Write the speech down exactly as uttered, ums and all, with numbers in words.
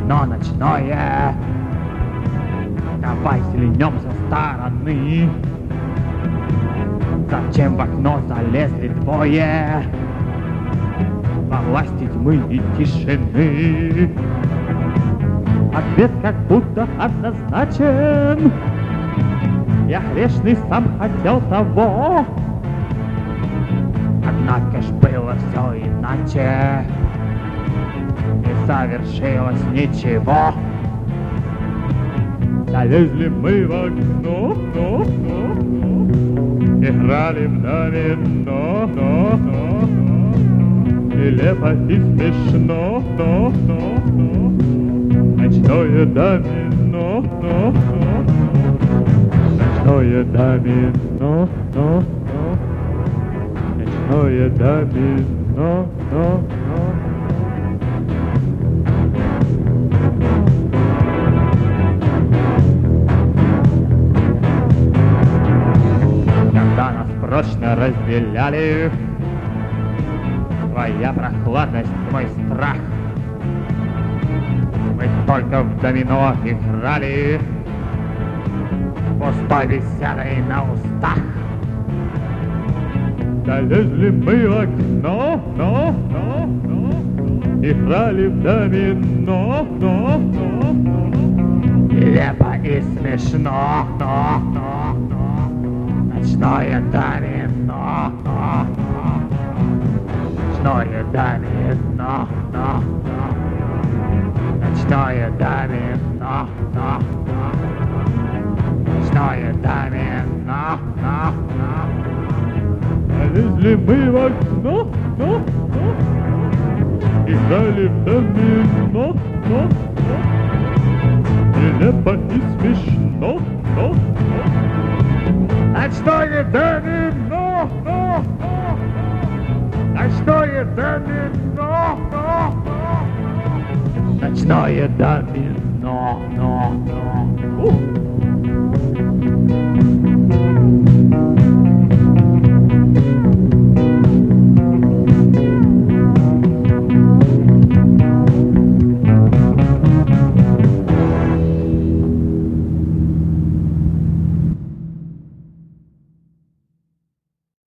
окно ночное. Давай сильнем со стороны. Зачем в окно залезли двое? Во власти тьмы и тишины. Ответ как будто однозначен. Я грешный сам хотел того. Однако ж было все иначе. Не совершилось ничего. Залезли мы в окно, но, но, но. Играли в домино, но, но, но. Нелепо и смешно, но, но, но. Ночное домино, но, но, но. Ночное домино, но, но. Ночное домино, но, но. Когда нас прочно разделяли твоя прохладность, мой страх, мы только в домино играли, пустой беседой на устах. Залезли мы в окно, но, но, но, играли в домино, но, но, но. Нелепо и смешно, но, но, но. Ночное домино, но, но, но. Ночное домино, но, но. Ночное домино, но, но. Ночное домино, но, но. Залезли мы в окно, но, но, играли в домино, но, но. Нелепо и смешно, но, но. Ночное домино, но, но. Ночное домино, но, но. Ночное домино, но, но.